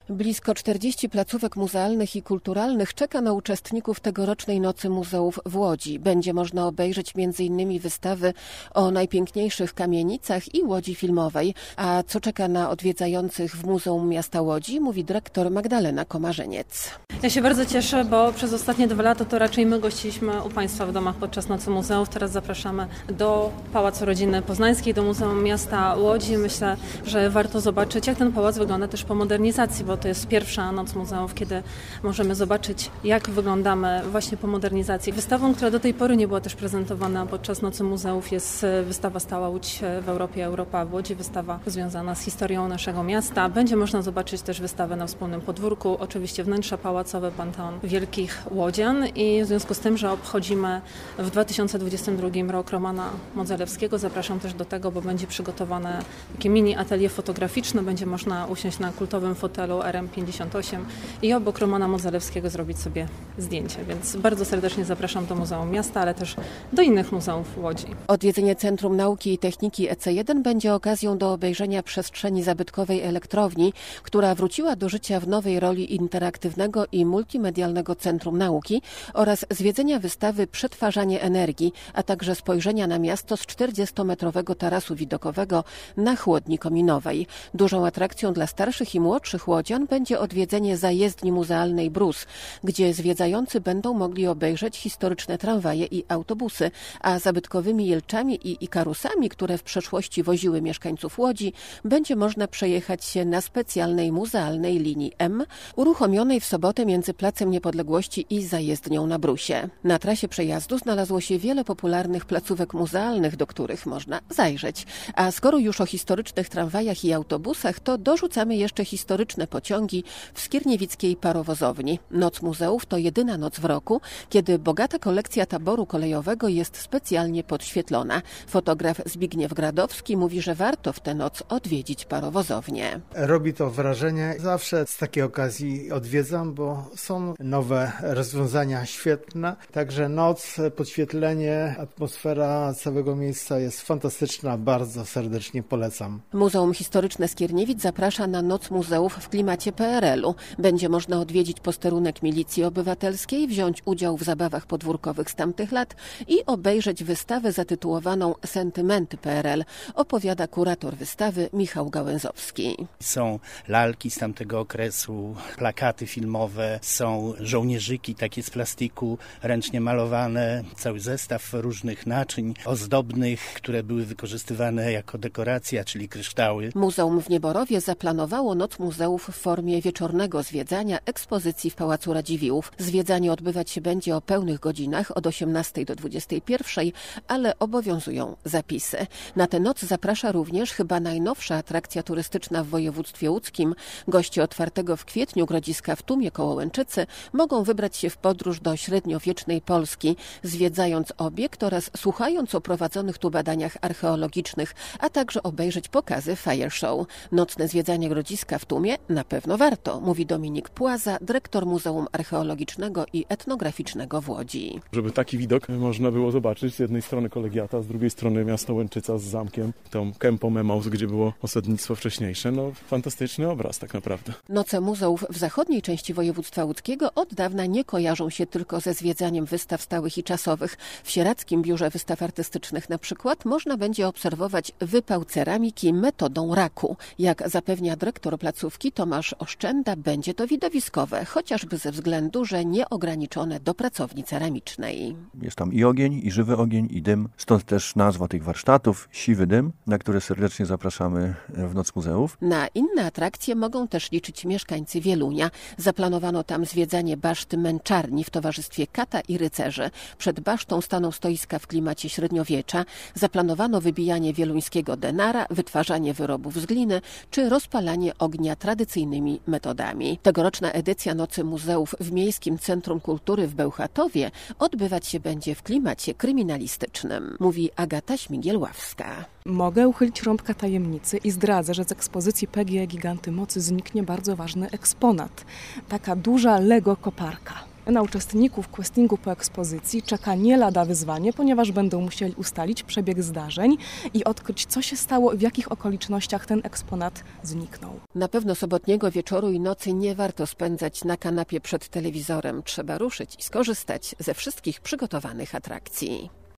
Blisko 40 placówek muzealnych i kulturalnych czeka na uczestników tegorocznej Nocy Muzeów w Łodzi. Będzie można obejrzeć m.in. wystawy o najpiękniejszych kamienicach i łodzi filmowej. A co czeka na odwiedzających w Muzeum Miasta Łodzi, mówi dyrektor Magdalena Komarzeniec. Ja się bardzo cieszę, bo przez ostatnie 2 lata to raczej my gościliśmy u Państwa w domach podczas Nocy Muzeów. Teraz zapraszamy do Pałacu Rodziny Poznańskiej, do Muzeum Miasta Łodzi. Myślę, że warto zobaczyć, jak ten pałac wygląda też po modernizacji, bo to jest pierwsza Noc Muzeów, kiedy możemy zobaczyć, jak wyglądamy właśnie po modernizacji. Wystawą, która do tej pory nie była też prezentowana podczas Nocy Muzeów, jest wystawa Stała Łódź w Europie, Europa w Łodzi, wystawa związana z historią naszego miasta. Będzie można zobaczyć też wystawę na wspólnym podwórku, oczywiście wnętrza pałacowe, Panteon Wielkich Łodzian i w związku z tym, że obchodzimy w 2022 rok Romana Modzelewskiego, zapraszam też do tego, bo będzie przygotowane takie mini atelier fotograficzne, będzie można usiąść na kultowym fotelu RM58 i obok Romana Modzelewskiego zrobić sobie zdjęcie, więc bardzo serdecznie zapraszam do Muzeum Miasta, ale też do innych muzeów w Łodzi. Odwiedzenie Centrum Nauki i Techniki EC1 będzie okazją do obejrzenia przestrzeni zabytkowej elektrowni, która wróciła do życia w nowej roli interaktywnego i multimedialnego Centrum Nauki oraz zwiedzenia wystawy Przetwarzanie energii, a także spojrzenia na miasto z 40-metrowego tarasu widokowego na chłodni kominowej. Dużą atrakcją dla starszych i młodszych łodzian będzie odwiedzenie zajezdni muzealnej Brus, gdzie zwiedzający będą mogli obejrzeć historyczne tramwaje i autobusy, a zabytkowymi jelczami i ikarusami, które w przeszłości woziły mieszkańców Łodzi, będzie można przejechać się na specjalnej muzealnej linii M, uruchomionej w sobotę między Placem Niepodległości i zajezdnią na Brusie. Na trasie przejazdu znalazło się wiele popularnych placówek muzealnych, do których można zajrzeć. A skoro już o historycznych tramwajach i autobusach, to dorzucamy jeszcze historyczne pociągi w skierniewickiej parowozowni. Noc Muzeów to jedyna noc w roku, kiedy bogata kolekcja taboru kolejowego jest specjalnie podświetlona. Fotograf Zbigniew Gradowski mówi, że warto w tę noc odwiedzić parowozownię. Robi to wrażenie. Zawsze z takiej okazji odwiedzam, bo są nowe rozwiązania świetne. Także noc, podświetlenie, atmosfera całego miejsca jest fantastyczna. Bardzo serdecznie polecam. Muzeum Historyczne Skierniewic zaprasza na Noc Muzeów w klimacie PRL-u. Będzie można odwiedzić posterunek Milicji Obywatelskiej, wziąć udział w zabawach podwórkowych z tamtych lat i obejrzeć wystawę zatytułowaną Sentymenty PRL, opowiada kurator wystawy Michał Gałęzowski. Są lalki z tamtego okresu, plakaty filmowe, są żołnierzyki takie z plastiku, ręcznie malowane, cały zestaw różnych naczyń ozdobnych, które były wykorzystywane jako dekoracja, czyli kryształy. Muzeum w Nieborowie zaplanowało Noc Muzeów w formie wieczornego zwiedzania ekspozycji w Pałacu Radziwiłłów. Zwiedzanie odbywać się będzie o pełnych godzinach od 18 do 21, ale obowiązują zapisy. Na tę noc zaprasza również chyba najnowsza atrakcja turystyczna w województwie łódzkim. Goście otwartego w kwietniu Grodziska w Tumie koło Łęczycy mogą wybrać się w podróż do średniowiecznej Polski, zwiedzając obiekt oraz słuchając o prowadzonych tu badaniach archeologicznych, a także obejrzeć pokazy fire show. Nocne zwiedzanie Grodziska w Tumie na pewno warto, mówi Dominik Płaza, dyrektor Muzeum Archeologicznego i Etnograficznego w Łodzi. Żeby taki widok można było zobaczyć, z jednej strony Kolegiata, z drugiej strony miasto Łęczyca z zamkiem, tą kępą Emaus, gdzie było osadnictwo wcześniejsze. No, fantastyczny obraz tak naprawdę. Noce muzeów w zachodniej części województwa łódzkiego od dawna nie kojarzą się tylko ze zwiedzaniem wystaw stałych i czasowych. W Sieradzkim Biurze Wystaw Artystycznych na przykład można będzie obserwować wypał ceramiki metodą raku. Jak zapewnia dyrektor placówki Tomasz Oszczęda, będzie to widowiskowe, chociażby ze względu, że nieograniczone do pracowni ceramicznej. Jest tam i ogień, i żywy ogień, i dym. Stąd też nazwa tych warsztatów, Siwy Dym, na które serdecznie zapraszamy w Noc Muzeów. Na inne atrakcje mogą też liczyć mieszkańcy Wielunia. Zaplanowano tam zwiedzanie baszty Męczarni w towarzystwie kata i rycerzy. Przed basztą staną stoiska w klimacie średniowiecza. Zaplanowano wybijanie wieluńskiego denara, wytwarzanie wyrobów z gliny czy rozpalanie ognia tradycyjnymi metodami. Tegoroczna edycja Nocy Muzeów w Miejskim Centrum Kultury w Bełchatowie odbywać się będzie w klimacie kryminalistycznym, mówi Agata Śmigiel-Ławska. Mogę uchylić rąbka tajemnicy i zdradzę, że z ekspozycji PGE Giganty Mocy zniknie bardzo ważny eksponat. Taka duża Lego koparka. Na uczestników questingu po ekspozycji czeka nie lada wyzwanie, ponieważ będą musieli ustalić przebieg zdarzeń i odkryć, co się stało i w jakich okolicznościach ten eksponat zniknął. Na pewno sobotniego wieczoru i nocy nie warto spędzać na kanapie przed telewizorem. Trzeba ruszyć i skorzystać ze wszystkich przygotowanych atrakcji.